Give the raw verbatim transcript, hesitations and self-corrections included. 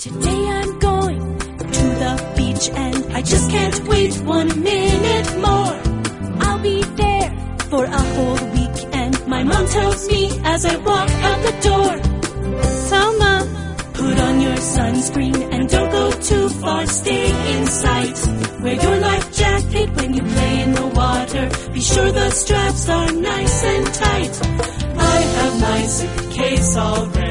Today I'm going to the beach and I just can't wait one minute more. I'll be there for a whole week and my mom tells me as I walk out the door, Selma, put on your sunscreen and don't go too far, stay in sight. Wear your life jacket when you play in the water, be sure the straps are nice and tight. I have my suitcase all ready.